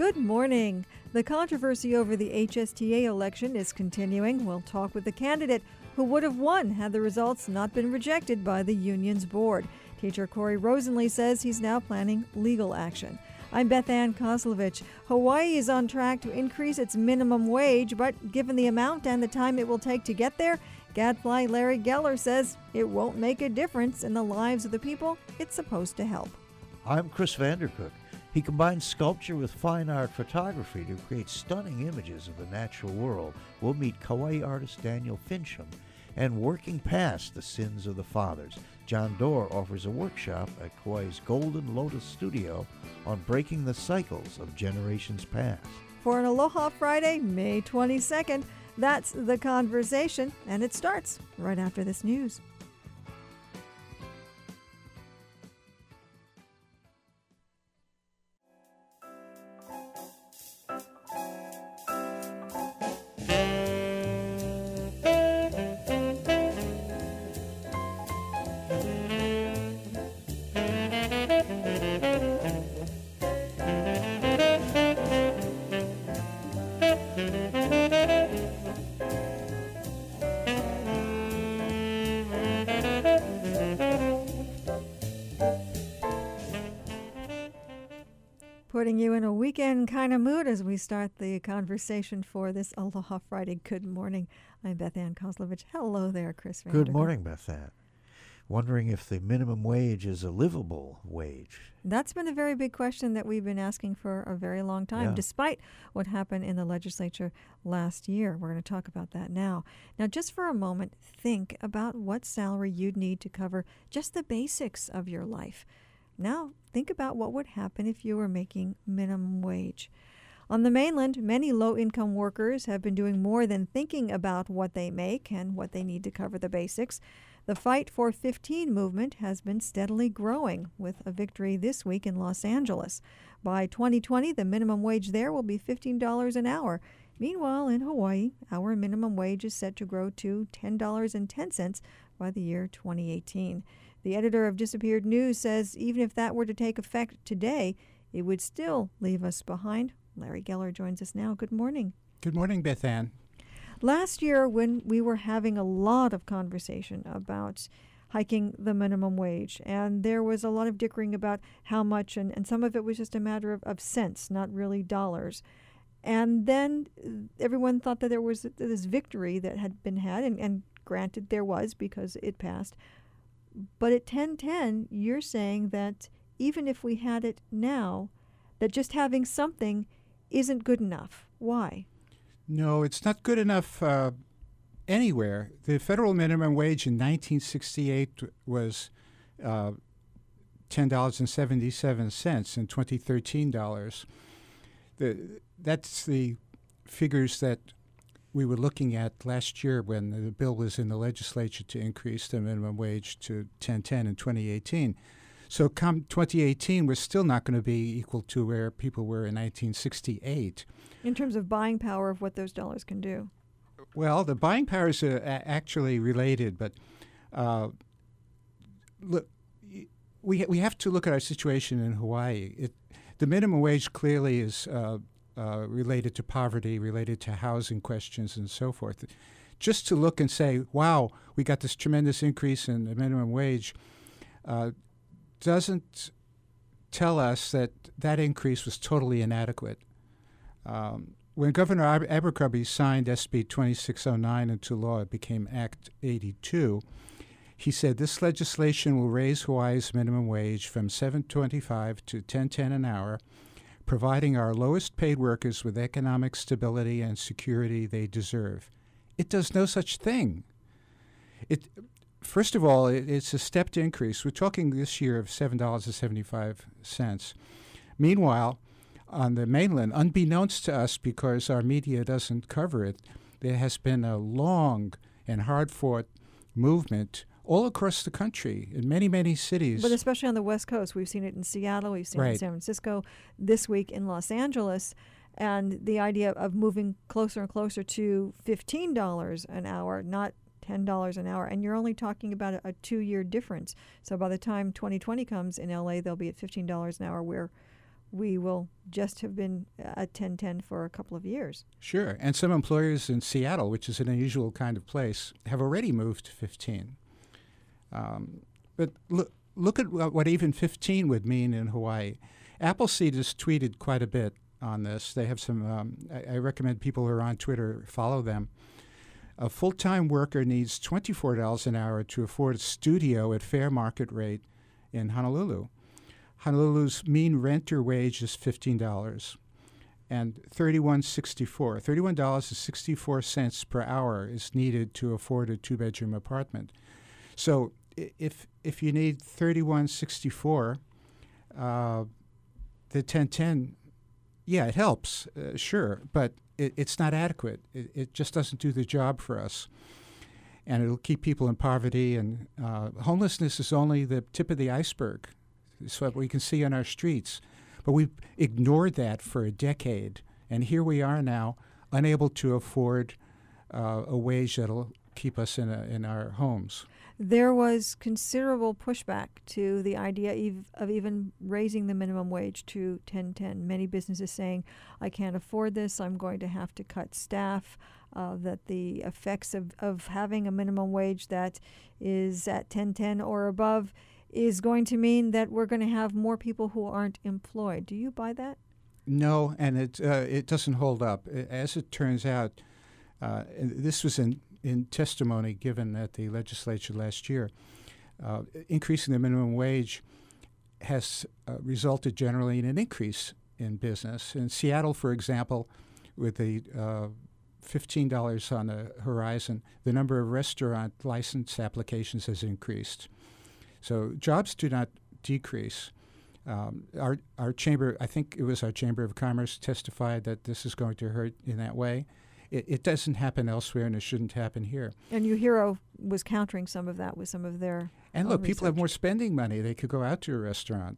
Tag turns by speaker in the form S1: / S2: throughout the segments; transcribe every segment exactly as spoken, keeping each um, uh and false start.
S1: Good morning. The controversy over the H S T A election is continuing. We'll talk with the candidate who would have won had the results not been rejected by the union's board. Teacher Corey Rosenly says he's now planning legal action. I'm Beth Ann Kozlovich. Hawaii is on track to increase its minimum wage, but given the amount and the time it will take to get there, Gadfly Larry Geller says it won't make a difference in the lives of the people it's supposed to help.
S2: I'm Chris Vandercook. He combines sculpture with fine art photography to create stunning images of the natural world. We'll meet Kauai artist Daniel Fincham and Working Past the Sins of the Fathers. John Doerr offers a workshop at Kauai's Golden Lotus Studio on breaking the cycles of generations past.
S1: For an Aloha Friday, May twenty-second, that's The Conversation, and it starts right after this news. Putting you in a weekend kind of mood as we start the conversation for this Aloha Friday. Good morning. I'm Beth Ann Kozlovich. Hello there, Chris Vandercook.
S2: Good morning, Beth Ann. Wondering if the minimum wage is a livable wage.
S1: That's been a very big question that we've been asking for a very long time,
S2: Yeah.
S1: despite what happened in the legislature last year. We're going to talk about that now. Now, just for a moment, think about what salary you'd need to cover just the basics of your life. Now, think about what would happen if you were making minimum wage. On the mainland, many low-income workers have been doing more than thinking about what they make and what they need to cover the basics. The Fight for fifteen movement has been steadily growing, with a victory this week in Los Angeles. By twenty twenty, the minimum wage there will be fifteen dollars an hour. Meanwhile, in Hawaii, our minimum wage is set to grow to ten dollars and ten cents by the year twenty eighteen. The editor of Disappeared News says even if that were to take effect today, it would still leave us behind. Larry Geller joins us now. Good morning.
S3: Good morning, Beth Ann.
S1: Last year, when we were having a lot of conversation about hiking the minimum wage, and there was a lot of dickering about how much, and, and some of it was just a matter of, of cents, not really dollars. And then everyone thought that there was this victory that had been had, and, and granted there was because it passed. But at ten ten, you're saying that even if we had it now, that just having something isn't good enough. Why?
S3: No, it's not good enough uh, anywhere. The federal minimum wage in nineteen sixty-eight was uh, ten dollars and seventy-seven cents and twenty thirteen dollars. The, that's the figures that we were looking at last year when the bill was in the legislature to increase the minimum wage to ten ten in twenty eighteen. So come twenty eighteen, we're still not going to be equal to where people were in nineteen sixty-eight.
S1: In terms of buying power of what those dollars can do.
S3: Well, the buying power is uh, actually related, but uh, look, we we have to look at our situation in Hawaii. It, the minimum wage clearly is uh, uh, related to poverty, related to housing questions, and so forth. Just to look and say, "Wow, we got this tremendous increase in the minimum wage," uh, doesn't tell us that that increase was totally inadequate. Um, when Governor Ab- Abercrombie signed S B twenty-six oh nine into law, it became Act eighty-two. He said this legislation will raise Hawaii's minimum wage from seven twenty-five to ten ten an hour, providing our lowest paid workers with economic stability and security they deserve. It does no such thing. It First of all, it, it's a stepped increase. We're talking this year of seven dollars and seventy-five cents. Meanwhile, on the mainland, unbeknownst to us because our media doesn't cover it, there has been a long and hard-fought movement all across the country in many, many cities.
S1: But especially on the West Coast. We've seen it in Seattle, we've seen it in
S3: Right.
S1: San Francisco, this week in Los Angeles. And the idea of moving closer and closer to fifteen dollars an hour, not ten dollars an hour. And you're only talking about a, a two-year difference. So by the time twenty twenty comes in L A, they'll be at fifteen dollars an hour, where we will just have been at ten ten for a couple of years.
S3: Sure. And some employers in Seattle, which is an unusual kind of place, have already moved to fifteen. Um, but look, look at what, what even fifteen would mean in Hawaii. Appleseed has tweeted quite a bit on this. They have some, um, I, I recommend people who are on Twitter follow them. A full-time worker needs twenty-four dollars an hour to afford a studio at fair market rate in Honolulu. Honolulu's mean renter wage is fifteen dollars and thirty-one sixty-four. thirty-one dollars and sixty-four cents per hour is needed to afford a two-bedroom apartment. So if if you need thirty-one sixty-four, uh, the ten ten, yeah, it helps, uh, sure, but it, it's not adequate. It, it just doesn't do the job for us. And it'll keep people in poverty, and uh, homelessness is only the tip of the iceberg. It's what we can see on our streets. But we've ignored that for a decade, and here we are now, unable to afford uh, a wage that'll keep us in, a, in our homes.
S1: There was considerable pushback to the idea ev- of even raising the minimum wage to ten ten. Many businesses saying, I can't afford this, I'm going to have to cut staff, uh, that the effects of, of having a minimum wage that is at ten ten or above is going to mean that we're going to have more people who aren't employed. Do you buy that?
S3: No, and it uh, it doesn't hold up. As it turns out, uh, this was in, in testimony given at the legislature last year. Uh, increasing the minimum wage has uh, resulted generally in an increase in business. In Seattle, for example, with the uh, fifteen dollars on the horizon, the number of restaurant license applications has increased. So jobs do not decrease. Um, our our chamber, I think it was our Chamber of Commerce, testified that this is going to hurt in that way. It, it doesn't happen elsewhere, and it shouldn't happen here.
S1: And UHERO was countering some of that with some of their
S3: And look,
S1: own
S3: people have
S1: research.
S3: more spending money. They could go out to a restaurant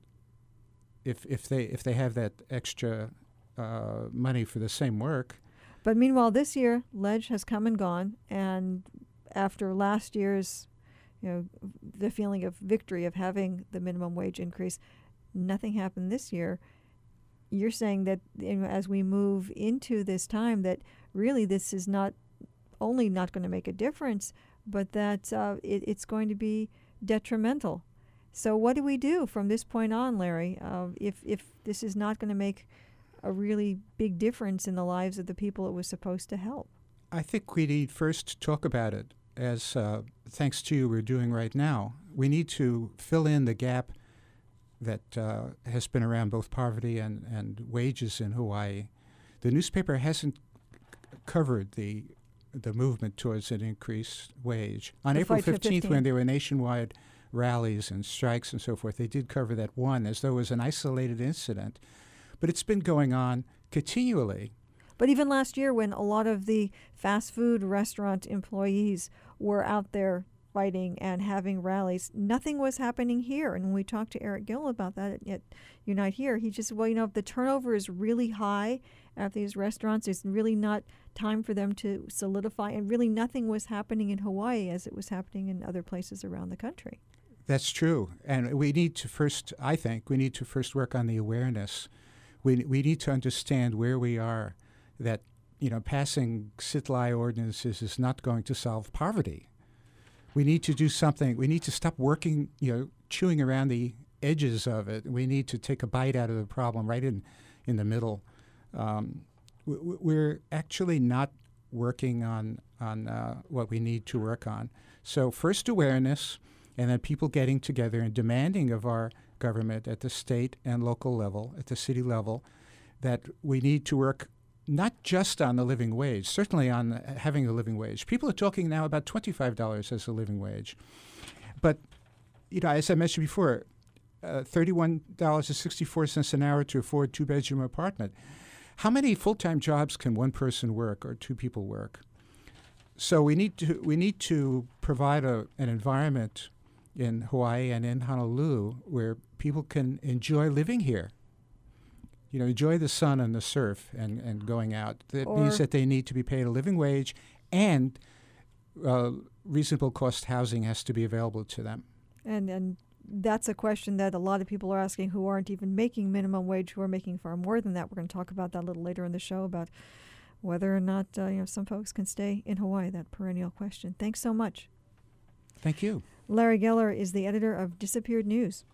S3: if if they if they have that extra uh, money for the same work.
S1: But meanwhile, this year, Ledge has come and gone, and after last year's, you know, the feeling of victory of having the minimum wage increase, nothing happened this year. You're saying that, you know, as we move into this time, that really this is not only not going to make a difference, but that uh, it, it's going to be detrimental. So what do we do from this point on, Larry, uh, if if this is not going to make a really big difference in the lives of the people it was supposed to help?
S3: I think we need first to talk about it, as uh, thanks to you we're doing right now. We need to fill in the gap that uh, has been around both poverty and, and wages in Hawaii. The newspaper hasn't c- covered the the movement towards an increased wage. On
S1: The
S3: April
S1: fight for
S3: fifteenth,
S1: fifteen.
S3: when there were nationwide rallies and strikes and so forth, they did cover that one as though it was an isolated incident. But it's been going on continually.
S1: But even last year, when a lot of the fast food restaurant employees were out there fighting and having rallies, nothing was happening here. And when we talked to Eric Gill about that at, at Unite Here, he just said, well, you know, if the turnover is really high at these restaurants, it's really not time for them to solidify. And really nothing was happening in Hawaii as it was happening in other places around the country.
S3: That's true. And we need to first, I think, we need to first work on the awareness. We we need to understand where we are, that, you know, passing sit-lie ordinances is not going to solve poverty. We need to do something. We need to stop working, you know, chewing around the edges of it. We need to take a bite out of the problem right in, in the middle. Um, we, we're actually not working on, on uh, what we need to work on. So first awareness, and then people getting together and demanding of our government at the state and local level, at the city level, that we need to work not just on the living wage, certainly on having a living wage. People are talking now about twenty-five dollars as a living wage. But, you know, as I mentioned before, uh, thirty-one dollars and sixty-four cents an hour to afford a two-bedroom apartment. How many full-time jobs can one person work or two people work? So we need to we need to provide a, an environment in Hawaii and in Honolulu where people can enjoy living here. You know, enjoy the sun and the surf and, and going out. That
S1: Or-
S3: means that they need to be paid a living wage, and uh, reasonable cost housing has to be available to them.
S1: And and that's a question that a lot of people are asking who aren't even making minimum wage, who are making far more than that. We're going to talk about that a little later in the show, about whether or not uh, you know some folks can stay in Hawaii, that perennial question. Thanks so much.
S3: Thank you.
S1: Larry Geller is the editor of Disappeared News.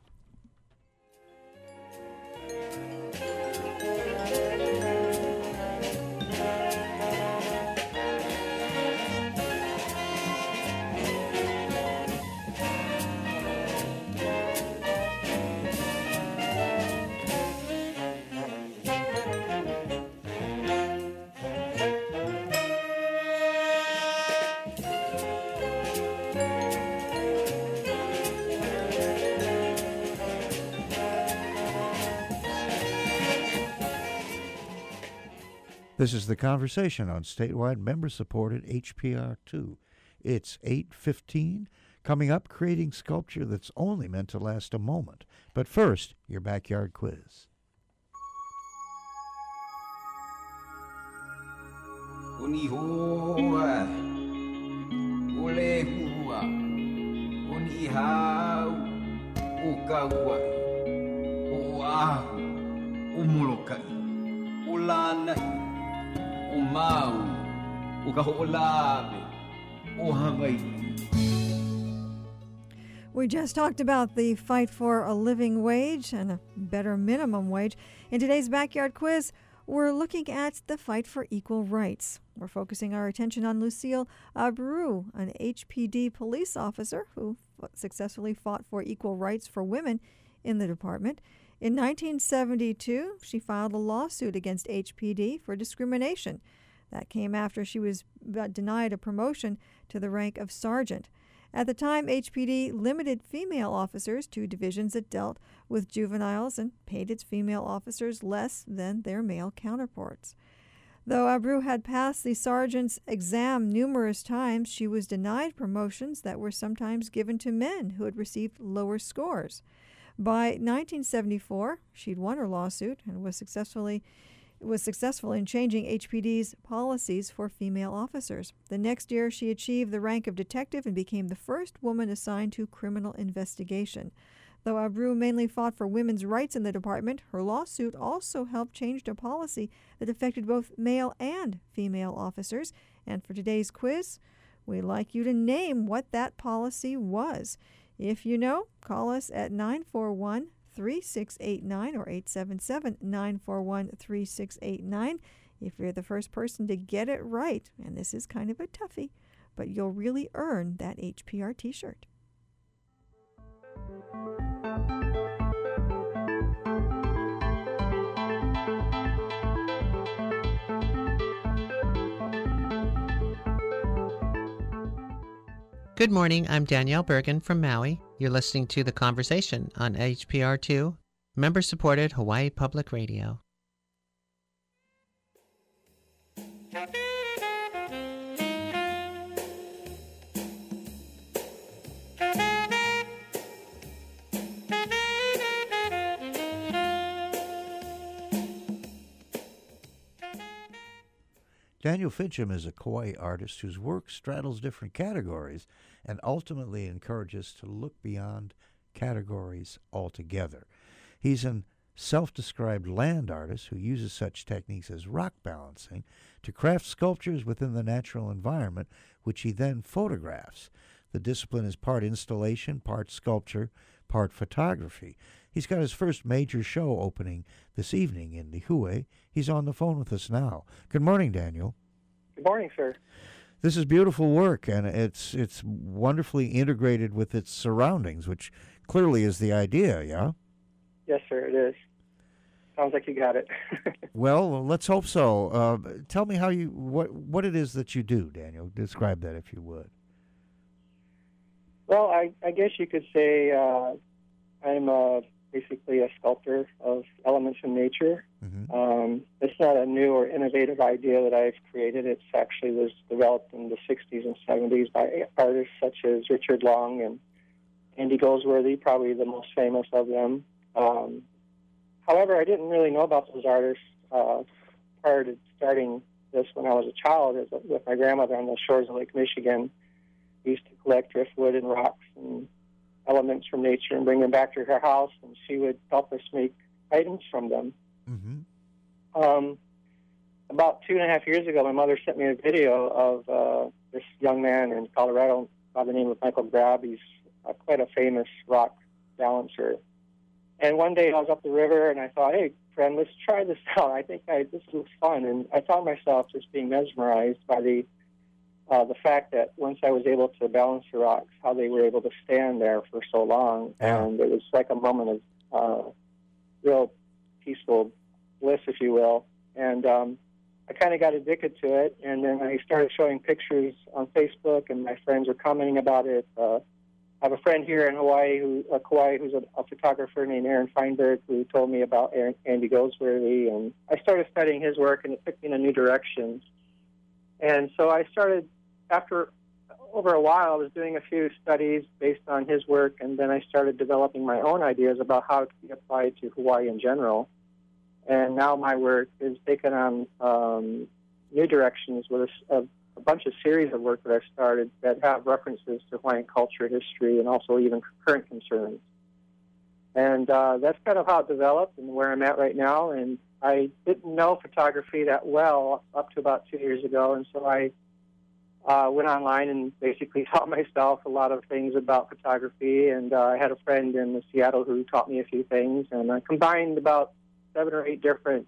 S2: This is The Conversation on statewide member-supported H P R two. It's eight fifteen. Coming up, creating sculpture that's only meant to last a moment. But first, your backyard quiz.
S4: Unihoa, ulehua, unihau, ukawa, uahu, umulukai, ulanai, umau, ukahoolabe, uhangai.
S1: We just talked about the fight for a living wage and a better minimum wage. In today's Backyard Quiz, we're looking at the fight for equal rights. We're focusing our attention on Lucille Abreu, an H P D police officer who successfully fought for equal rights for women in the department. In nineteen seventy-two, she filed a lawsuit against H P D for discrimination. That came after she was denied a promotion to the rank of sergeant. At the time, H P D limited female officers to divisions that dealt with juveniles and paid its female officers less than their male counterparts. Though Abreu had passed the sergeant's exam numerous times, she was denied promotions that were sometimes given to men who had received lower scores. By nineteen seventy-four, she'd won her lawsuit and was successfully was successful in changing H P D's policies for female officers. The next year, she achieved the rank of detective and became the first woman assigned to criminal investigation. Though Abreu mainly fought for women's rights in the department, her lawsuit also helped change a policy that affected both male and female officers. And for today's quiz, we'd like you to name what that policy was. If you know, call us at nine four one, three six eight nine or eight seven seven, nine four one, three six eight nine. If you're the first person to get it right, and this is kind of a toughie, but you'll really earn that H P R t-shirt.
S5: Good morning, I'm Danielle Bergen from Maui. You're listening to The Conversation on H P R two, member-supported Hawaii Public Radio.
S2: Daniel Fincham is a Kauai artist whose work straddles different categories and ultimately encourages to look beyond categories altogether. He's an self-described land artist who uses such techniques as rock balancing to craft sculptures within the natural environment, which he then photographs. The discipline is part installation, part sculpture, part photography. He's got his first major show opening this evening in Lihue. He's on the phone with us now. Good morning, Daniel.
S6: Good morning, sir.
S2: This is beautiful work, and it's it's wonderfully integrated with its surroundings, which clearly is the idea, yeah?
S6: Yes, sir, it is. Sounds like you got it.
S2: Well, let's hope so. Uh, tell me how you what what it is that you do, Daniel. Describe that, if you would.
S6: Well, I, I guess you could say uh, I'm uh, basically a sculptor of elements in nature. Mm-hmm. Um, it's not a new or innovative idea that I've created. It actually was developed in the sixties and seventies by artists such as Richard Long and Andy Goldsworthy, probably the most famous of them. Um, however, I didn't really know about those artists uh, prior to starting this when I was a child as a, with my grandmother on the shores of Lake Michigan. We used to collect driftwood and rocks and elements from nature and bring them back to her house, and she would help us make items from them.
S2: Mm-hmm.
S6: Um, about two and a half years ago, my mother sent me a video of uh, this young man in Colorado by the name of Michael Grab. He's uh, quite a famous rock balancer. And one day I was up the river, and I thought, hey, friend, let's try this out. I think I, this looks fun. And I found myself just being mesmerized by the uh, the fact that once I was able to balance the rocks, how they were able to stand there for so long.
S2: Yeah.
S6: And it was like a moment of uh, real peaceful bliss, if you will. And um, I kind of got addicted to it. And then I started showing pictures on Facebook, and my friends were commenting about it. Uh, I have a friend here in Hawaii, who, uh, Kauai, who's a, a photographer named Aaron Feinberg, who told me about Aaron, Andy Goldsworthy. And I started studying his work, and it took me in a new direction. And so I started, after over a while, I was doing a few studies based on his work, and then I started developing my own ideas about how it could be applied to Hawaii in general. And now my work is taken on um, new directions with a, a, a bunch of series of work that I've started that have references to Hawaiian culture, history, and also even current concerns. And uh, that's kind of how it developed and where I'm at right now. And I didn't know photography that well up to about two years ago, and so I uh, went online and basically taught myself a lot of things about photography. And uh, I had a friend in Seattle who taught me a few things, and I combined about seven or eight different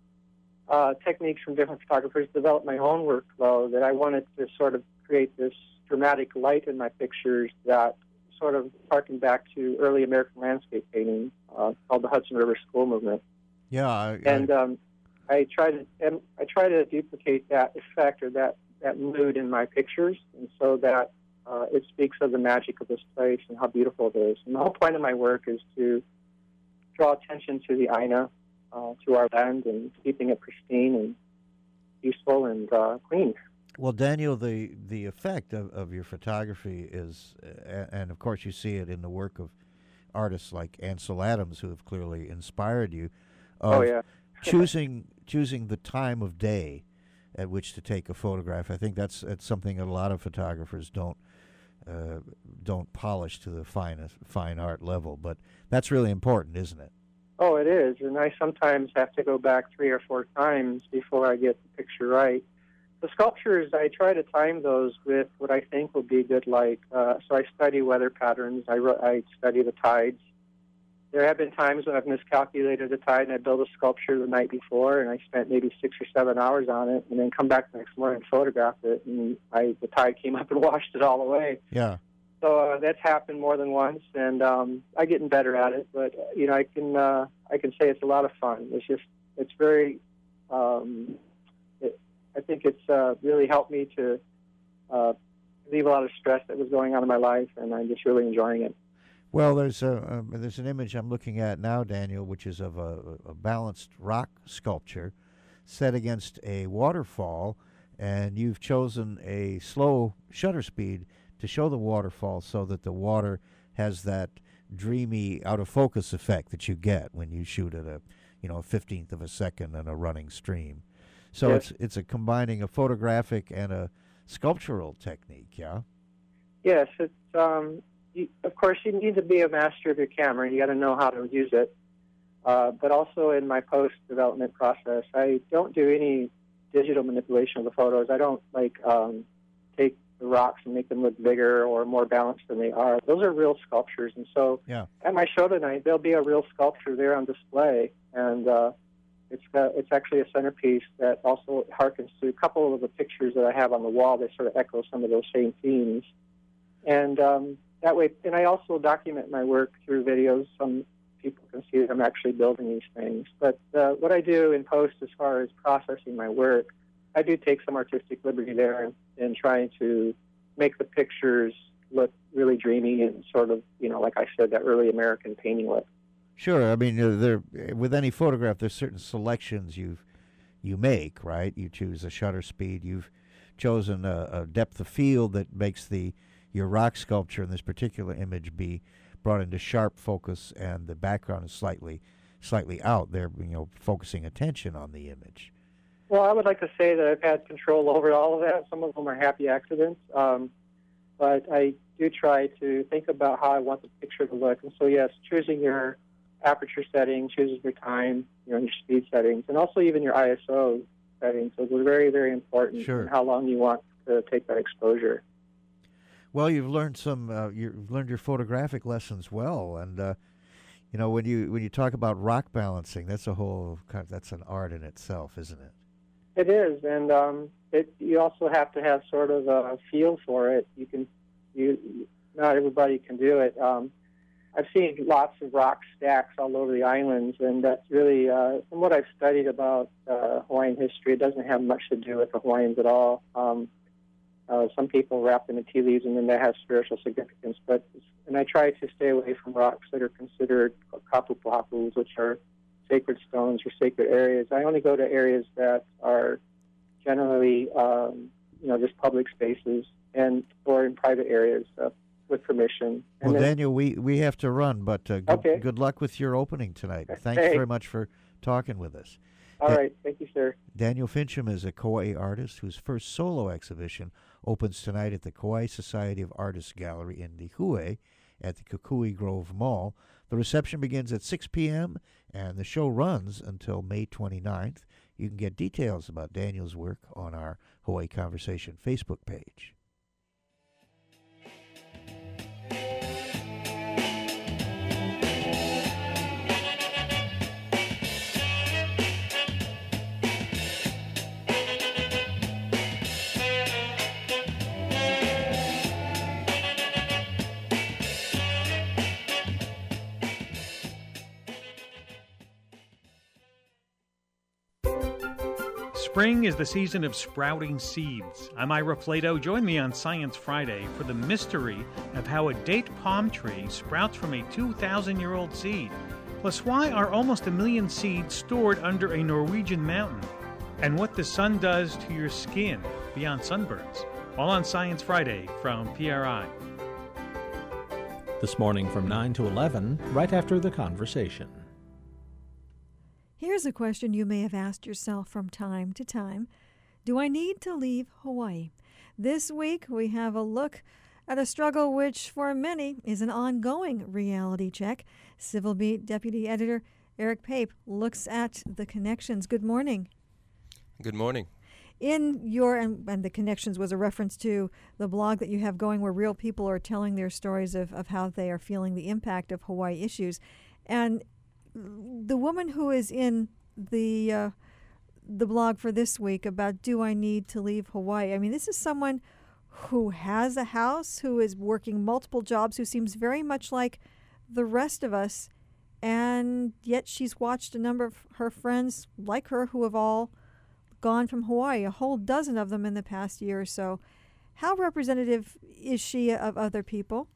S6: uh, techniques from different photographers, developed my own workflow that I wanted to sort of create this dramatic light in my pictures that sort of harkened back to early American landscape painting uh, called the Hudson River School Movement.
S2: Yeah, I,
S6: and
S2: I,
S6: um, I try to and I try to duplicate that effect or that, that mood in my pictures, and so that uh, it speaks of the magic of this place and how beautiful it is. And the whole point of my work is to draw attention to the Aina, uh, to our land, and keeping it pristine and peaceful and uh, clean.
S2: Well, Daniel, the, the effect of, of your photography is, uh, and of course you see it in the work of artists like Ansel Adams, who have clearly inspired you, of
S6: oh, yeah.
S2: choosing choosing the time of day at which to take a photograph. I think that's, that's something that a lot of photographers don't uh, don't polish to the finest fine art level, but that's really important, isn't it?
S6: Oh, it is, and I sometimes have to go back three or four times before I get the picture right. The sculptures, I try to time those with what I think will be good light. Uh, so I study weather patterns. I, I study the tides. There have been times when I've miscalculated the tide and I built a sculpture the night before, and I spent maybe six or seven hours on it, and then come back the next morning and photograph it, and I, the tide came up and washed it all away.
S2: Yeah.
S6: So uh, that's happened more than once, and um, I'm getting better at it. But uh, you know, I can uh, I can say it's a lot of fun. It's just it's very. Um, it, I think it's uh, really helped me to uh, relieve a lot of stress that was going on in my life, and I'm just really enjoying it.
S2: Well, there's a uh, there's an image I'm looking at now, Daniel, which is of a, a balanced rock sculpture set against a waterfall, and you've chosen a slow shutter speed to show the waterfall so that the water has that dreamy out of focus effect that you get when you shoot at a you know a fifteenth of a second in a running stream. So
S6: yes.
S2: it's it's a combining a photographic and a sculptural technique, yeah.
S6: Yes, it's um, you, of course you need to be a master of your camera. You got to know how to use it. Uh, but also in my post development process, I don't do any digital manipulation of the photos. I don't like um, take the rocks and make them look bigger or more balanced than they are. Those are real sculptures, and so
S2: yeah.
S6: at my show tonight, there'll be a real sculpture there on display, and uh, it's got, it's actually a centerpiece that also harkens to a couple of the pictures that I have on the wall. They sort of echo some of those same themes, and um, that way. And I also document my work through videos. Some people can see that I'm actually building these things. But uh, what I do in post, as far as processing my work, I do take some artistic liberty there in, in trying to make the pictures look really dreamy and sort of, you know, like I said, that early American painting look.
S2: Sure. I mean, uh, there with any photograph, there's certain selections you you make, right? You choose a shutter speed. You've chosen a, a depth of field that makes the your rock sculpture in this particular image be brought into sharp focus, and the background is slightly slightly out. They're you know focusing attention on the image.
S6: Well, I would like to say that I've had control over all of that. Some of them are happy accidents, um, but I do try to think about how I want the picture to look. And so, yes, choosing your aperture setting, choosing your time, you know, your speed settings, and also even your I S O settings. Those are very, very important.
S2: Sure.
S6: And how long you want to take that exposure.
S2: Well, you've learned some. Uh, you've learned your photographic lessons well, and uh, you know when you when you talk about rock balancing, that's a whole that's an art in itself, isn't it?
S6: It is, and um, it, you also have to have sort of a feel for it. You can, you not everybody can do it. Um, I've seen lots of rock stacks all over the islands, and that's really, uh, from what I've studied about uh, Hawaiian history, it doesn't have much to do with the Hawaiians at all. Um, uh, some people wrap them in tea leaves, and then that has spiritual significance. But and I try to stay away from rocks that are considered kapupuhapus, which are sacred stones or sacred areas. I only go to areas that are generally, um, you know, just public spaces and or in private areas uh, with permission. And
S2: well,
S6: then,
S2: Daniel, we, we have to run, but uh, good,
S6: okay.
S2: good luck with your opening tonight. Thanks
S6: hey.
S2: very much for talking with us.
S6: All
S2: da-
S6: right. Thank you, sir.
S2: Daniel Fincham is a Kauai artist whose first solo exhibition opens tonight at the Kauai Society of Artists Gallery in Lihue at the Kukui Grove Mall. The reception begins at six p.m., and the show runs until May twenty-ninth. You can get details about Daniel's work on our Hawaii Conversation Facebook page.
S7: Spring is the season of sprouting seeds. I'm Ira Flato. Join me on Science Friday for the mystery of how a date palm tree sprouts from a two thousand year old seed. Plus, why are almost a million seeds stored under a Norwegian mountain? And what the sun does to your skin beyond sunburns. All on Science Friday from P R I.
S8: This morning from nine to eleven, right after the conversation.
S1: Here's a question you may have asked yourself from time to time. Do I need to leave Hawaii? This week, we have a look at a struggle which, for many, is an ongoing reality check. Civil Beat Deputy Editor Eric Pape looks at the connections. Good morning.
S9: Good morning.
S1: In your, and, and the connections was a reference to the blog that you have going where real people are telling their stories of, of how they are feeling the impact of Hawaii issues. And the woman who is in the uh, the blog for this week about do I need to leave Hawaii? I mean, this is someone who has a house, who is working multiple jobs, who seems very much like the rest of us, and yet she's watched a number of her friends like her who have all gone from Hawaii, a whole dozen of them in the past year or so. How representative is she of other people?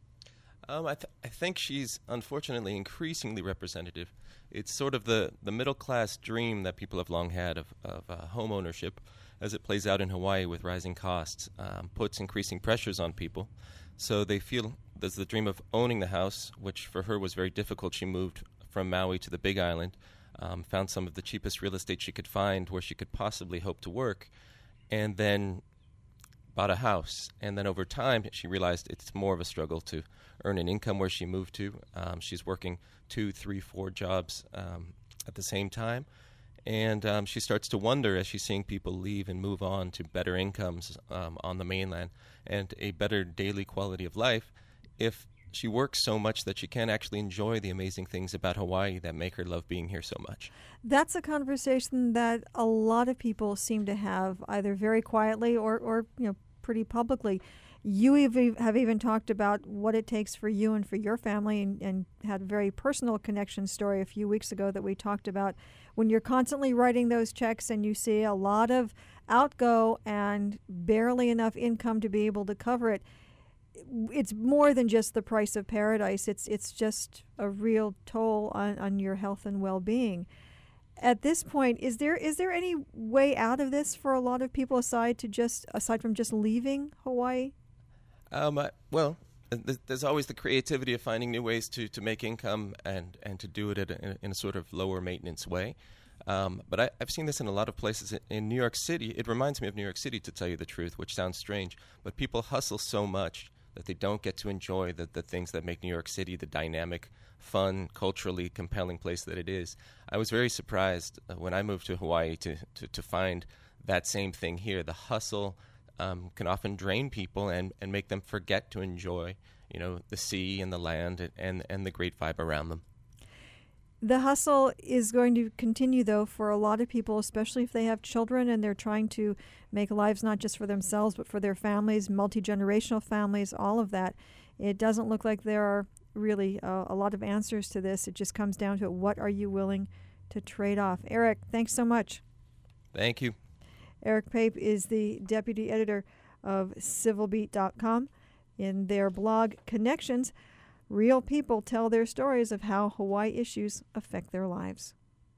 S9: Um, I, th- I think she's unfortunately increasingly representative. It's sort of the, the middle-class dream that people have long had of, of uh, home ownership as it plays out in Hawaii with rising costs, um, puts increasing pressures on people. So they feel there's the dream of owning the house, which for her was very difficult. She moved from Maui to the Big Island, um, found some of the cheapest real estate she could find where she could possibly hope to work, and then bought a house. And then over time, she realized it's more of a struggle to earn an income where she moved to. Um, she's working two, three, four jobs um, at the same time. And um, she starts to wonder as she's seeing people leave and move on to better incomes um, on the mainland and a better daily quality of life, if she works so much that she can't actually enjoy the amazing things about Hawaii that make her love being here so much.
S1: That's a conversation that a lot of people seem to have either very quietly or, or you know, pretty publicly. You have even talked about what it takes for you and for your family, and, and had a very personal connection story a few weeks ago that we talked about. When you're constantly writing those checks and you see a lot of outgo and barely enough income to be able to cover it, it's more than just the price of paradise. It's it's just a real toll on, on your health and well-being. At this point, is there is there any way out of this for a lot of people aside to just aside from just leaving Hawaii?
S9: Um, I, well, th- there's always the creativity of finding new ways to, to make income and, and to do it at a, in a sort of lower maintenance way. Um, but I, I've seen this in a lot of places. In New York City, it reminds me of New York City, to tell you the truth, which sounds strange. But people hustle so much that they don't get to enjoy the, the things that make New York City the dynamic, fun, culturally compelling place that it is. I was very surprised uh, when I moved to Hawaii to, to, to find that same thing here. The hustle um, can often drain people and, and make them forget to enjoy, you know, the sea and the land and, and, and the great vibe around them.
S1: The hustle is going to continue, though, for a lot of people, especially if they have children and they're trying to make lives not just for themselves, but for their families, multi-generational families, all of that. It doesn't look like there are really uh, a lot of answers to this. It just comes down to what are you willing to trade off. Eric, thanks so much.
S9: Thank you.
S1: Eric Pape is the deputy editor of civil beat dot com. In their blog, Connections, real people tell their stories of how Hawaii issues affect their lives.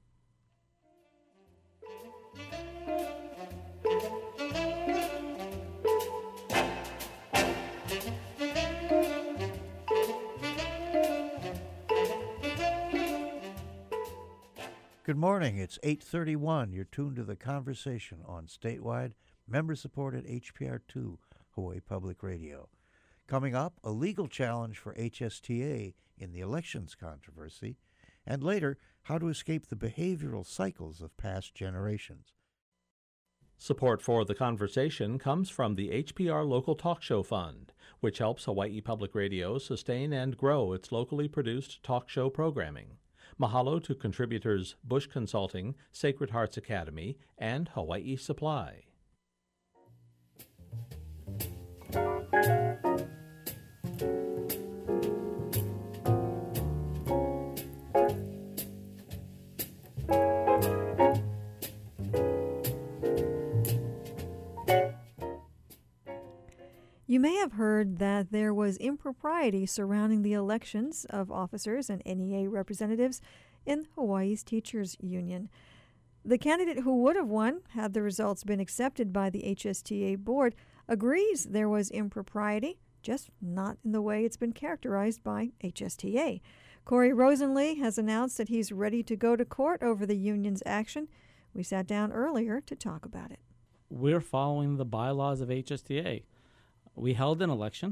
S2: Good morning. It's eight thirty-one. You're tuned to The Conversation on statewide, member-supported H P R two, Hawaii Public Radio. Coming up, a legal challenge for H S T A in the elections controversy, and later, how to escape the behavioral cycles of past generations.
S8: Support for The Conversation comes from the H P R Local Talk Show Fund, which helps Hawaii Public Radio sustain and grow its locally produced talk show programming. Mahalo to contributors Bush Consulting, Sacred Hearts Academy, and Hawaii Supply.
S1: You may have heard that there was impropriety surrounding the elections of officers and N E A representatives in Hawaii's Teachers Union. The candidate who would have won, had the results been accepted by the H S T A board, agrees there was impropriety, just not in the way it's been characterized by H S T A. Corey Rosenlee has announced that he's ready to go to court over the union's action. We sat down earlier to talk about it.
S10: We're following the bylaws of H S T A. We held an election.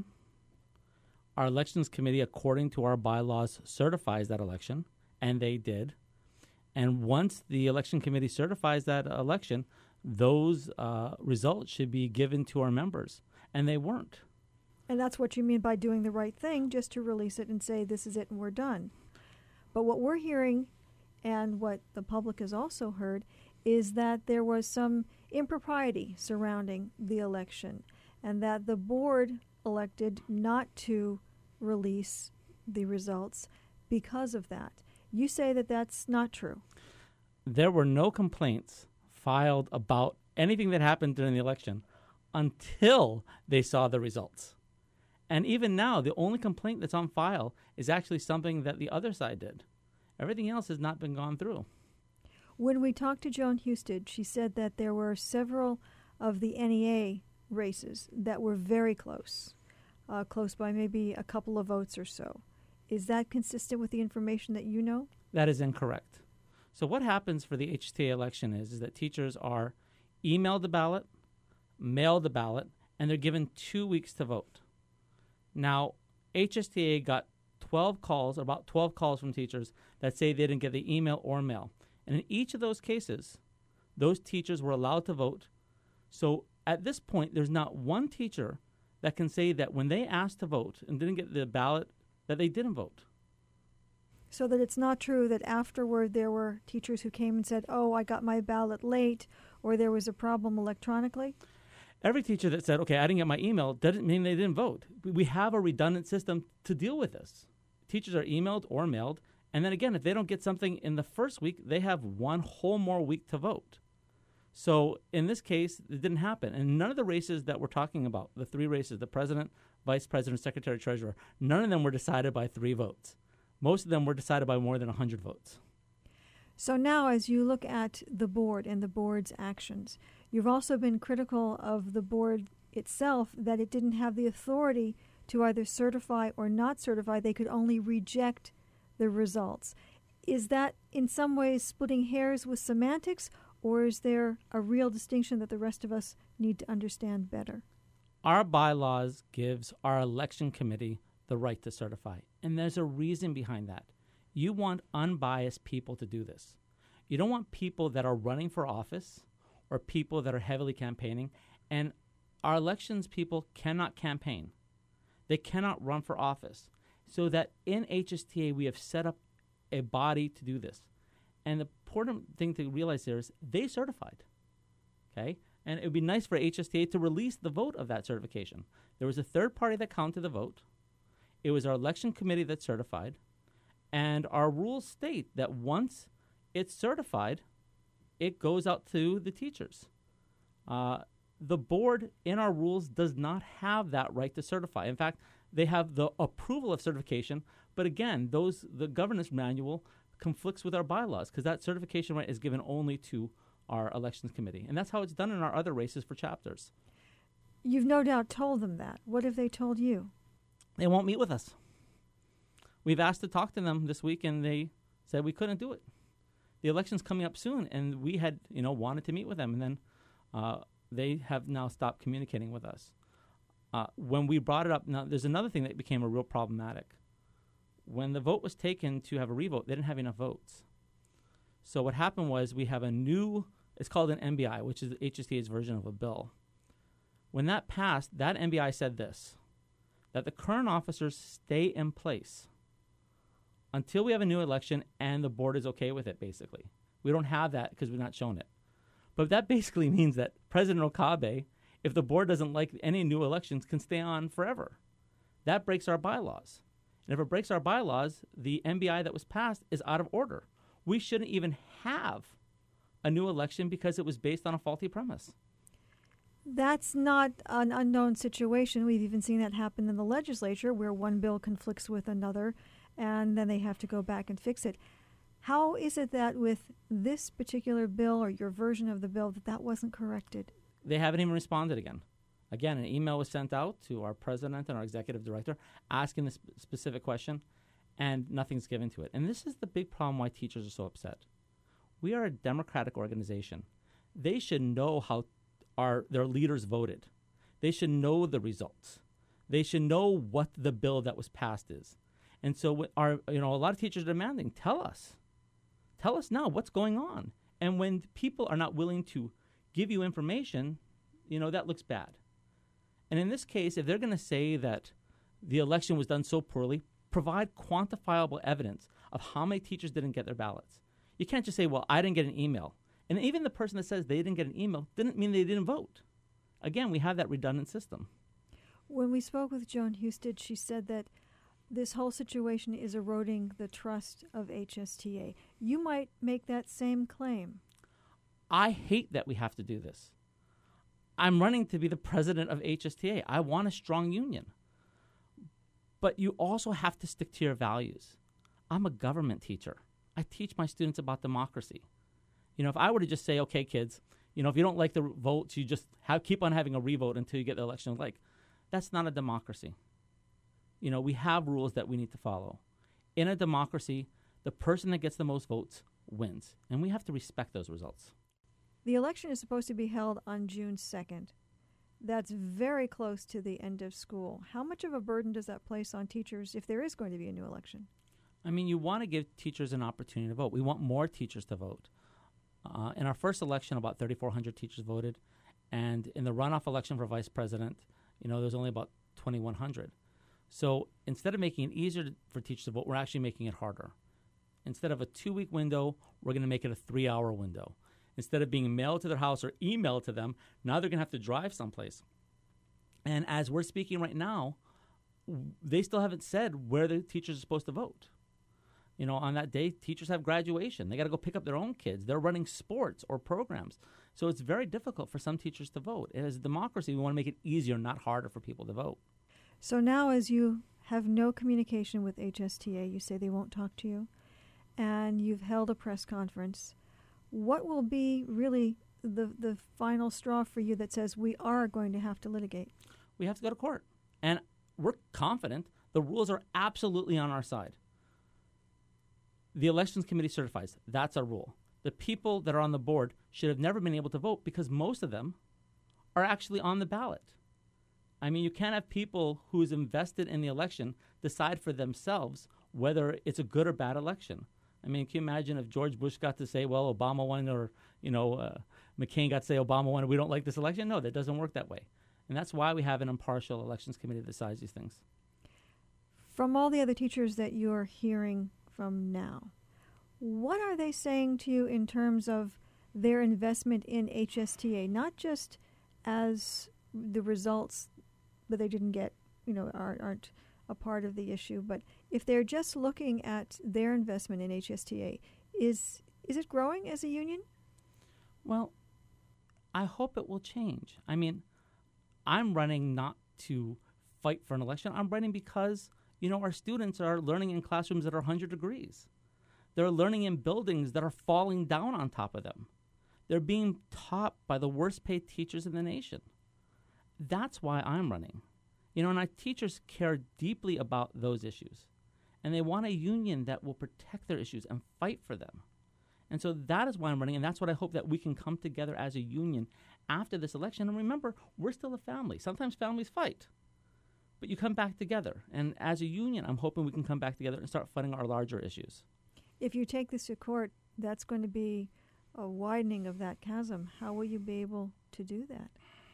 S10: Our elections committee, according to our bylaws, certifies that election, and they did. And once the election committee certifies that election, those uh, results should be given to our members, and they weren't.
S1: And that's what you mean by doing the right thing, just to release it and say, this is it and we're done. But what we're hearing, and what the public has also heard, is that there was some impropriety surrounding the election, and that the board elected not to release the results because of that. You say that that's not true.
S10: There were no complaints filed about anything that happened during the election until they saw the results. And even now, the only complaint that's on file is actually something that the other side did. Everything else has not been gone through.
S1: When we talked to Joan Husted, she said that there were several of the N E A races that were very close, uh, close by maybe a couple of votes or so. Is that consistent with the information that you know?
S10: That is incorrect. So what happens for the H S T A election is, is that teachers are emailed the ballot, mailed the ballot, and they're given two weeks to vote. Now, H S T A got twelve calls, about twelve calls from teachers that say they didn't get the email or mail. And in each of those cases, those teachers were allowed to vote. So at this point, there's not one teacher that can say that when they asked to vote and didn't get the ballot, that they didn't vote.
S1: So that it's not true that afterward there were teachers who came and said, oh, I got my ballot late, or there was a problem electronically?
S10: Every teacher that said, okay, I didn't get my email, doesn't mean they didn't vote. We have a redundant system to deal with this. Teachers are emailed or mailed, and then again, if they don't get something in the first week, they have one whole more week to vote. So in this case, it didn't happen. And none of the races that we're talking about, the three races, the president, vice president, secretary, treasurer, none of them were decided by three votes. Most of them were decided by more than one hundred votes.
S1: So now as you look at the board and the board's actions, you've also been critical of the board itself, that it didn't have the authority to either certify or not certify. They could only reject the results. Is that in some ways splitting hairs with semantics, or is there a real distinction that the rest of us need to understand better?
S10: Our bylaws gives our election committee the right to certify, and there's a reason behind that. You want unbiased people to do this. You don't want people that are running for office or people that are heavily campaigning, and our elections people cannot campaign. They cannot run for office. So that in H S T A, we have set up a body to do this. And the important thing to realize there is they certified, okay? And it would be nice for H S T A to release the vote of that certification. There was a third party that counted the vote. It was our election committee that certified. And our rules state that once it's certified, it goes out to the teachers. Uh, the board in our rules does not have that right to certify. In fact, they have the approval of certification, but again, those the governance manual conflicts with our bylaws because that certification right is given only to our elections committee. And that's how it's done in our other races for chapters.
S1: You've no doubt told them that. What have they told you?
S10: They won't meet with us. We've asked to talk to them this week, and they said we couldn't do it. The election's coming up soon, and we had, you know, wanted to meet with them, and then uh, they have now stopped communicating with us. Uh, when we brought it up, now there's another thing that became a real problematic. When the vote was taken to have a revote, they didn't have enough votes. So what happened was we have a new, it's called an M B I, which is H S T A's version of a bill. When that passed, that M B I said this, that the current officers stay in place until we have a new election and the board is okay with it, basically. We don't have that because we've not shown it. But that basically means that President Okabe, if the board doesn't like any new elections, can stay on forever. That breaks our bylaws. And if it breaks our bylaws, the M B I that was passed is out of order. We shouldn't even have a new election because it was based on a faulty premise.
S1: That's not an unknown situation. We've even seen that happen in the legislature where one bill conflicts with another and then they have to go back and fix it. How is it that with this particular bill or your version of the bill that that wasn't corrected?
S10: They haven't even responded again. Again, an email was sent out to our president and our executive director asking this sp- specific question, and nothing's given to it. And this is the big problem why teachers are so upset. We are a democratic organization. They should know how our their leaders voted. They should know the results. They should know what the bill that was passed is. And so our, you know, a lot of teachers are demanding, tell us. Tell us now what's going on. And when people are not willing to give you information, you know, that looks bad. And in this case, if they're going to say that the election was done so poorly, provide quantifiable evidence of how many teachers didn't get their ballots. You can't just say, well, I didn't get an email. And even the person that says they didn't get an email didn't mean they didn't vote. Again, we have that redundant system.
S1: When we spoke with Joan Husted, she said that this whole situation is eroding the trust of H S T A. You might make that same claim.
S10: I hate that we have to do this. I'm running to be the president of H S T A. I want a strong union. But you also have to stick to your values. I'm a government teacher. I teach my students about democracy. You know, if I were to just say, okay, kids, you know, if you don't like the r- votes, you just have, keep on having a revote until you get the election. Like, that's not a democracy. You know, we have rules that we need to follow. In a democracy, the person that gets the most votes wins, and we have to respect those results.
S1: The election is supposed to be held on June second. That's very close to the end of school. How much of a burden does that place on teachers if there is going to be a new election?
S10: I mean, you want to give teachers an opportunity to vote. We want more teachers to vote. Uh, in our first election, about thirty-four hundred teachers voted. And in the runoff election for vice president, you know, there was only about twenty-one hundred. So instead of making it easier to, for teachers to vote, we're actually making it harder. Instead of a two-week window, we're going to make it a three-hour window. Instead of being mailed to their house or emailed to them, now they're going to have to drive someplace. And as we're speaking right now, they still haven't said where the teachers are supposed to vote. You know, on that day, teachers have graduation. They got to go pick up their own kids. They're running sports or programs. So it's very difficult for some teachers to vote. As a democracy, we want to make it easier, not harder for people to vote.
S1: So now as you have no communication with H S T A, you say they won't talk to you, and you've held a press conference, what will be really the the final straw for you that says we are going to have to litigate?
S10: We have to go to court. And we're confident the rules are absolutely on our side. The Elections Committee certifies. That's our rule. The people that are on the board should have never been able to vote because most of them are actually on the ballot. I mean, you can't have people who's invested in the election decide for themselves whether it's a good or bad election. I mean, can you imagine if George Bush got to say, well, Obama won, or, you know, uh, McCain got to say Obama won, and we don't like this election? No, that doesn't work that way. And that's why we have an impartial elections committee that decides these things.
S1: From all the other teachers that you're hearing from now, what are they saying to you in terms of their investment in H S T A, not just as the results that they didn't get, you know, are, aren't a part of the issue, but if they're just looking at their investment in H S T A, is is it growing as a union?
S10: Well, I hope it will change. I mean, I'm running not to fight for an election. I'm running because, you know, our students are learning in classrooms that are one hundred degrees. They're learning in buildings that are falling down on top of them. They're being taught by the worst paid teachers in the nation. That's why I'm running. You know, and our teachers care deeply about those issues. And they want a union that will protect their issues and fight for them. And so that is why I'm running, and that's what I hope, that we can come together as a union after this election. And remember, we're still a family. Sometimes families fight, but you come back together. And as a union, I'm hoping we can come back together and start fighting our larger issues.
S1: If you take this to court, that's going to be a widening of that chasm. How will you be able to do that?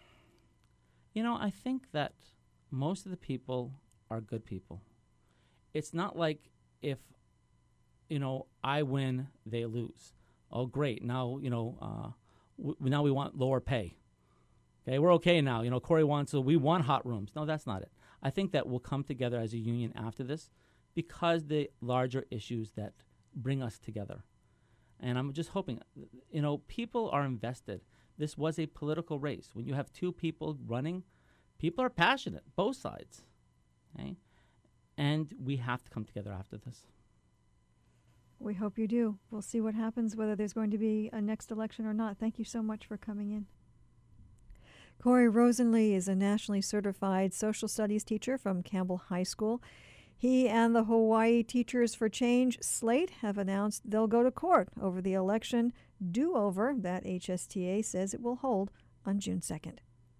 S10: You know, I think that most of the people are good people. It's not like if, you know, I win, they lose. Oh, great. Now, you know, uh, w- now we want lower pay. Okay, we're okay now. You know, Corey wants, so we want hot rooms. No, that's not it. I think that we'll come together as a union after this because the larger issues that bring us together. And I'm just hoping, you know, people are invested. This was a political race. When you have two people running, people are passionate, both sides. Okay? And we have to come together after this.
S1: We hope you do. We'll see what happens, whether there's going to be a next election or not. Thank you so much for coming in. Corey Rosenlee is a nationally certified social studies teacher from Campbell High School. He and the Hawaii Teachers for Change slate have announced they'll go to court over the election do-over that H S T A says it will hold on June second.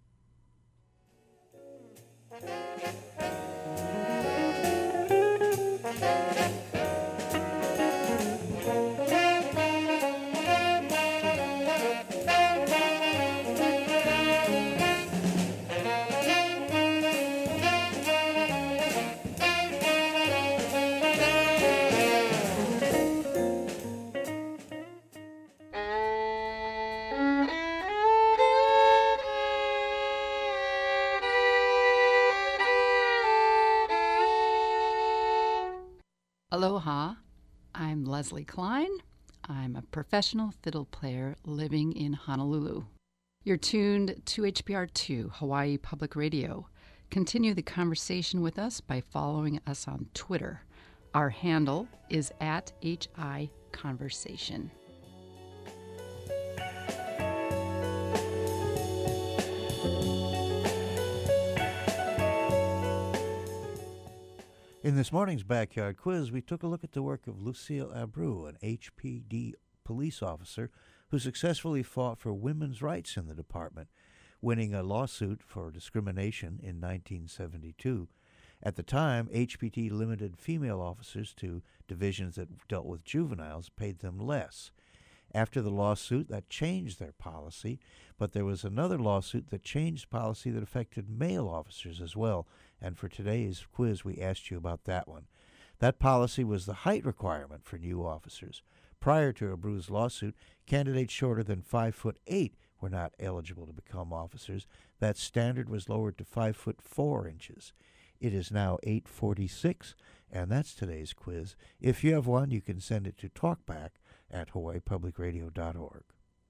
S11: Aloha, I'm Leslie Klein. I'm a professional fiddle player living in Honolulu. You're tuned to H P R two, Hawaii Public Radio. Continue the conversation with us by following us on Twitter. Our handle is at H I Conversation.
S2: In this morning's Backyard Quiz, we took a look at the work of Lucille Abreu, an H P D police officer who successfully fought for women's rights in the department, winning a lawsuit for discrimination in nineteen seventy-two. At the time, H P D limited female officers to divisions that dealt with juveniles, paid them less. After the lawsuit, that changed their policy, but there was another lawsuit that changed policy that affected male officers as well, and for today's quiz we asked you about that one. That policy was the height requirement for new officers. Prior to Abreu's lawsuit, candidates shorter than five foot eight were not eligible to become officers. That standard was lowered to five foot four inches. It is now eight forty-six, and that's today's quiz. If you have one, you can send it to talkback at hawaii public radio dot org.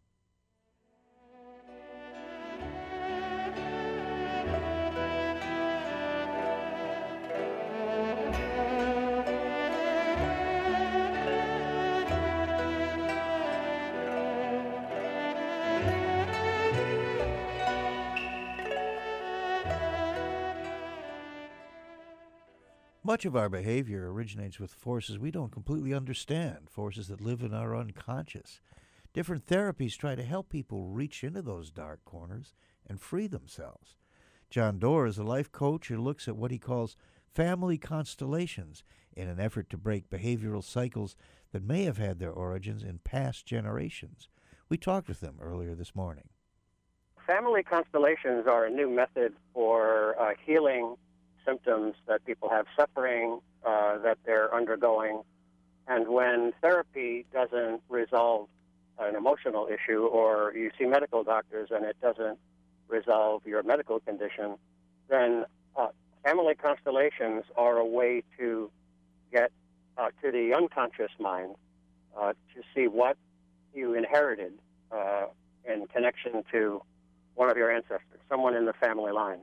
S2: Much of our behavior originates with forces we don't completely understand, forces that live in our unconscious. Different therapies try to help people reach into those dark corners and free themselves. John Doerr is a life coach who looks at what he calls family constellations in an effort to break behavioral cycles that may have had their origins in past generations. We talked with him earlier this morning.
S12: Family constellations are a new method for uh, healing symptoms that people have, suffering uh, that they're undergoing. And when therapy doesn't resolve an emotional issue, or you see medical doctors and it doesn't resolve your medical condition, then uh, family constellations are a way to get uh, to the unconscious mind uh, to see what you inherited uh, in connection to one of your ancestors, someone in the family line.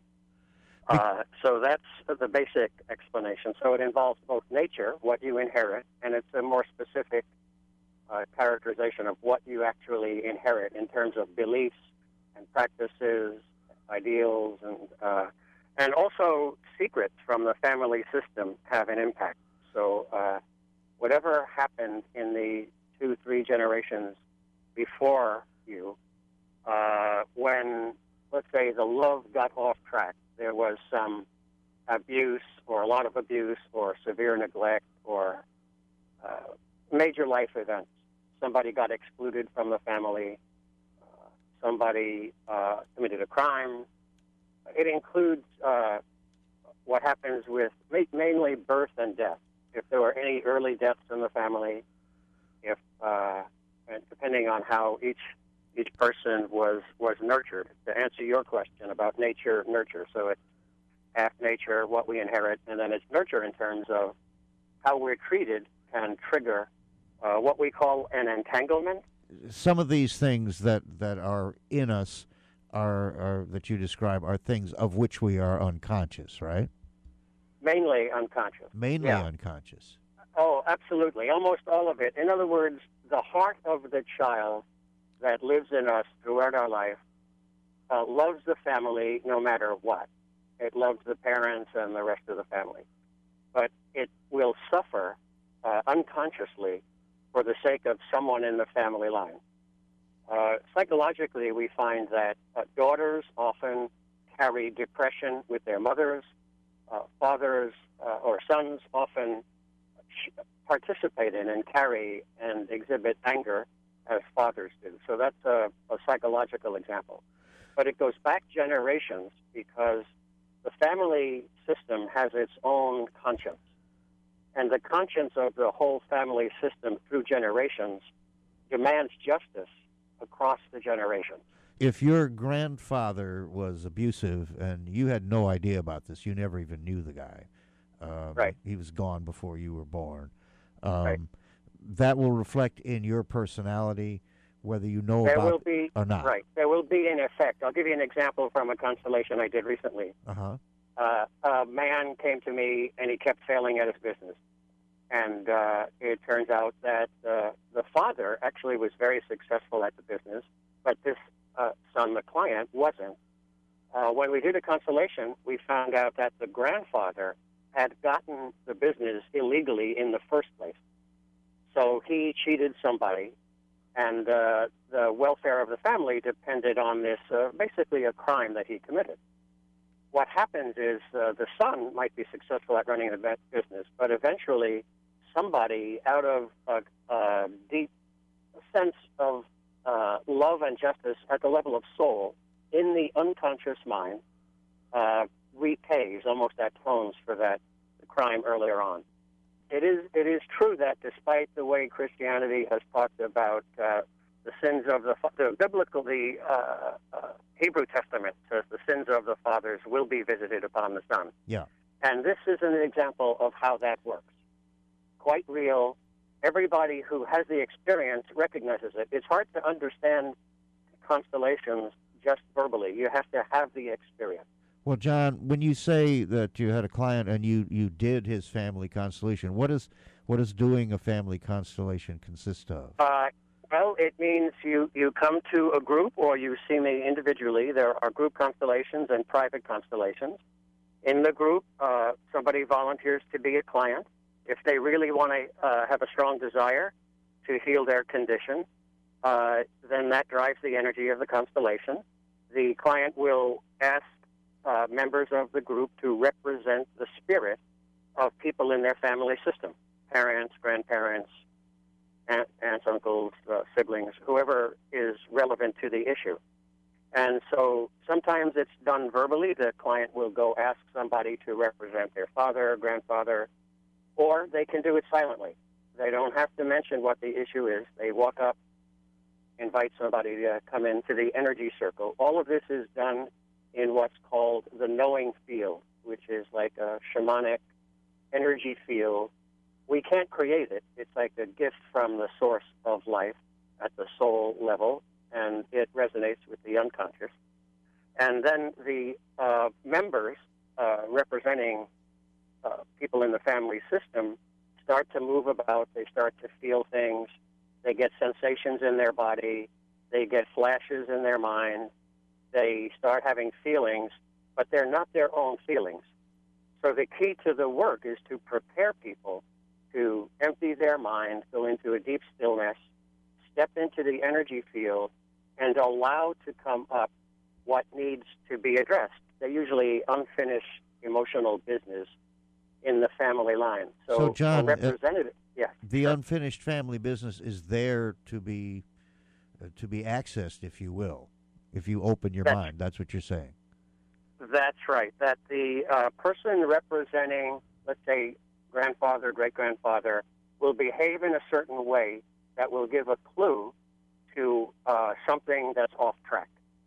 S12: Uh, so that's the basic explanation. So it involves both nature, what you inherit, and it's a more specific uh, characterization of what you actually inherit in terms of beliefs and practices, ideals, and uh, and also secrets from the family system have an impact. So uh, whatever happened in the two, three generations before you, uh, when, let's say, the love got off track, there was some abuse or a lot of abuse or severe neglect or uh, major life events. Somebody got excluded from the family. Uh, somebody uh, committed a crime. It includes uh, what happens with ma- mainly birth and death. If there were any early deaths in the family, if uh, and depending on how each each person was, was nurtured. To answer your question about nature, nurture. So it's half nature, what we inherit, and then it's nurture in terms of how we're treated can trigger uh, what we call an entanglement.
S2: Some of these things that, that are in us are, are that you describe are things of which we are unconscious, right?
S12: Mainly unconscious.
S2: Mainly
S12: yeah.
S2: unconscious.
S12: Oh, absolutely. Almost all of it. In other words, the heart of the child that lives in us throughout our life uh, loves the family no matter what. It loves the parents and the rest of the family. But it will suffer uh, unconsciously for the sake of someone in the family line. Uh, psychologically, we find that uh, daughters often carry depression with their mothers. Uh, fathers uh, or sons often participate in and carry and exhibit anger as fathers do. So that's a, a psychological example. But it goes back generations because the family system has its own conscience. And the conscience of the whole family system through generations demands justice across the generations.
S2: If your grandfather was abusive and you had no idea about this, you never even knew the guy. Um,
S12: right.
S2: He was gone before you were born. Um,
S12: right.
S2: That will reflect in your personality, whether you know
S12: there
S2: about
S12: will be,
S2: it or not.
S12: Right. There will be an effect. I'll give you an example from a constellation I did recently.
S2: Uh-huh.
S12: Uh, a man came to me, and he kept failing at his business. And uh, it turns out that uh, the father actually was very successful at the business, but this uh, son, the client, wasn't. Uh, when we did a constellation, we found out that the grandfather had gotten the business illegally in the first place. So he cheated somebody, and uh, the welfare of the family depended on this, uh, basically a crime that he committed. What happens is uh, the son might be successful at running the business, but eventually somebody out of a, a deep sense of uh, love and justice at the level of soul in the unconscious mind uh, repays, almost atones for that crime earlier on. It is it is true that despite the way Christianity has talked about uh, the sins of the, the biblical, the uh, uh, Hebrew Testament says the sins of the fathers will be visited upon the son.
S2: Yeah.
S12: And this is an example of how that works. Quite real. Everybody who has the experience recognizes it. It's hard to understand constellations just verbally. You have to have the experience.
S2: Well, John, when you say that you had a client and you, you did his family constellation, what is what does doing a family constellation consist of?
S12: Uh, well, it means you, you come to a group or you see me individually. There are group constellations and private constellations. In the group, uh, somebody volunteers to be a client. If they really want to uh, have a strong desire to heal their condition, uh, then that drives the energy of the constellation. The client will ask uh, members of the group to represent the spirit of people in their family system, parents, grandparents, aunt, aunts, uncles, uh, siblings, whoever is relevant to the issue. And so sometimes it's done verbally. The client will go ask somebody to represent their father, grandfather, or they can do it silently. They don't have to mention what the issue is. They walk up, invite somebody to come into the energy circle. All of this is done in what's called the knowing field, which is like a shamanic energy field. We can't create it. It's like a gift from the source of life at the soul level, and it resonates with the unconscious. And then the uh, members uh, representing uh, people in the family system start to move about. They start to feel things. They get sensations in their body. They get flashes in their mind. They start having feelings, but they're not their own feelings. So the key to the work is to prepare people to empty their mind, go into a deep stillness, step into the energy field, and allow to come up what needs to be addressed. They're usually unfinished emotional business in the family line. So,
S2: So, John,
S12: a representative,
S2: uh,
S12: yeah.
S2: the unfinished family business is there to be uh, to be accessed, if you will, if you open your
S12: That's-
S2: mind. That's what you're saying.
S12: That's right. That the uh, person representing, let's say, grandfather, great-grandfather, will behave in a certain way that will give a clue to uh, something that's off track.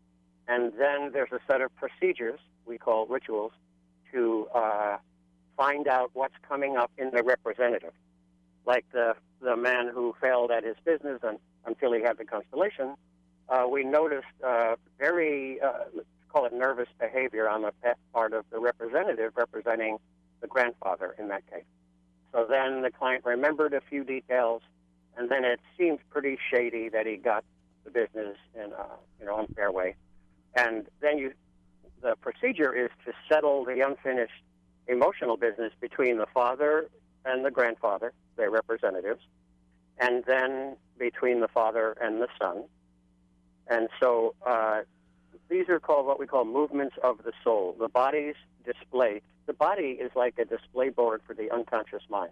S12: And then there's a set of procedures we call rituals to uh, find out what's coming up in the representative. Like the the man who failed at his business and, until he had the constellation, uh, we noticed uh, very, uh, let's call it nervous behavior on the part of the representative representing the grandfather in that case. So then the client remembered a few details, and then it seemed pretty shady that he got the business in a you know unfair way. And then you, the procedure is to settle the unfinished emotional business between the father and the grandfather, their representatives, and then between the father and the son. And so uh, these are called what we call movements of the soul. The body's display. The body is like a display board for the unconscious mind.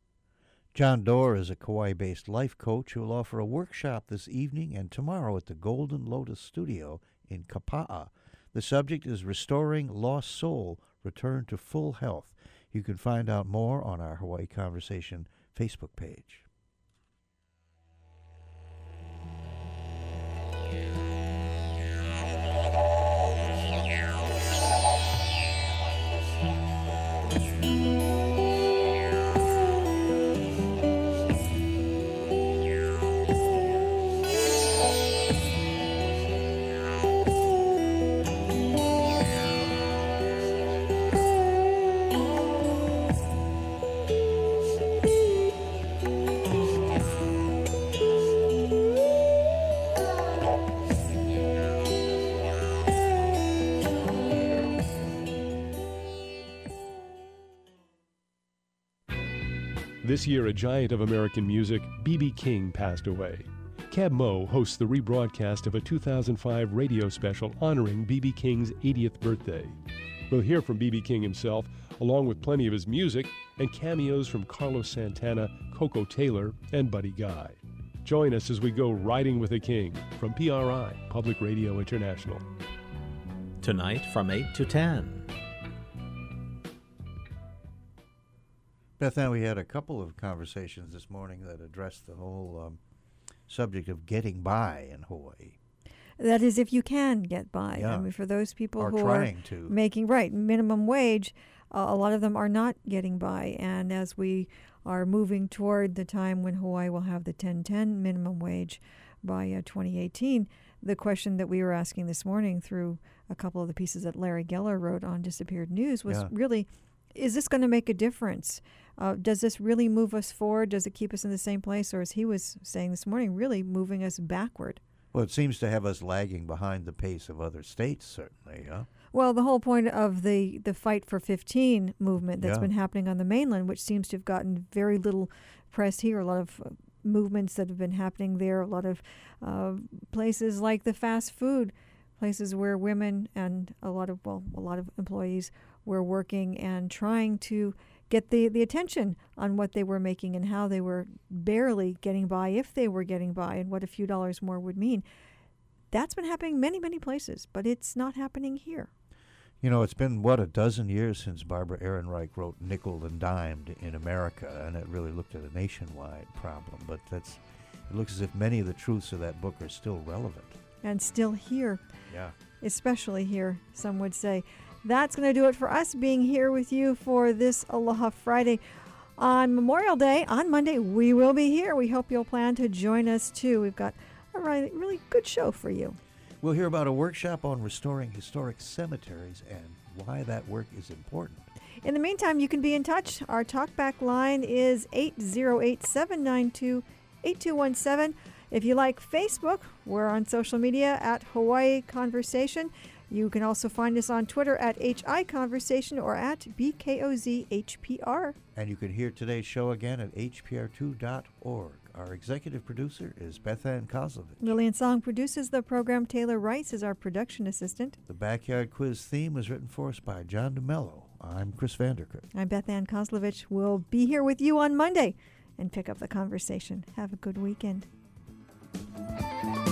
S2: John Doerr is a Kauai-based life coach who will offer a workshop this evening and tomorrow at the Golden Lotus Studio in Kapa'a. The subject is Restoring Lost Soul, Return to Full Health. You can find out more on our Hawaii Conversation Facebook page.
S13: This year, a giant of American music, B B King, passed away. Cab Mo hosts the rebroadcast of a two thousand five radio special honoring B B King's eightieth birthday. We'll hear from B B King himself, along with plenty of his music and cameos from Carlos Santana, Coco Taylor, and Buddy Guy. Join us as we go riding with the King from P R I, Public Radio International.
S8: Tonight from eight to ten.
S2: Beth Ann, we had a couple of conversations this morning that addressed the whole um, subject of getting by in Hawaii.
S1: That is, if you can get by.
S2: Yeah.
S1: I mean, for those people
S2: Or
S1: who
S2: trying
S1: are
S2: to.
S1: making right minimum wage, uh, a lot of them are not getting by. And as we are moving toward the time when Hawaii will have the ten ten minimum wage by uh, twenty eighteen, the question that we were asking this morning through a couple of the pieces that Larry Geller wrote on Disappeared News was
S2: Yeah.
S1: really, is this going to make a difference? Uh, does this really move us forward? Does it keep us in the same place? Or as he was saying this morning, really moving us backward?
S2: Well, it seems to have us lagging behind the pace of other states, certainly, huh?
S1: Well, the whole point of the, the Fight for fifteen movement that's
S2: Yeah.
S1: been happening on the mainland, which seems to have gotten very little press here, a lot of uh, movements that have been happening there, a lot of uh, places like the fast food places where women and a lot of, well, a lot of employees were working and trying to get the, the attention on what they were making and how they were barely getting by, if they were getting by, and what a few dollars more would mean. That's been happening many, many places, but it's not happening here.
S2: You know, it's been, what, a dozen years since Barbara Ehrenreich wrote Nickel and Dimed in America, and it really looked at a nationwide problem. But that's, it looks as if many of the truths of that book are still relevant.
S1: And still here.
S2: Yeah.
S1: Especially here, some would say. That's going to do it for us being here with you for this Aloha Friday. On Memorial Day, on Monday, we will be here. We hope you'll plan to join us, too. We've got a really, really good show for you.
S2: We'll hear about a workshop on restoring historic cemeteries and why that work is important.
S1: In the meantime, you can be in touch. Our talkback line is eight zero eight, seven nine two, eight two one seven. If you like Facebook, we're on social media at Hawaii Conversation. You can also find us on Twitter at H I Conversation or at B K O Z H P R.
S2: And you can hear today's show again at H P R two dot org. Our executive producer is Beth Ann Kozlovich.
S1: Lillian Song produces the program. Taylor Rice is our production assistant.
S2: The Backyard Quiz theme was written for us by John DeMello. I'm Chris Vanderkirk.
S1: I'm Beth Ann Kozlovich. We'll be here with you on Monday and pick up the conversation. Have a good weekend.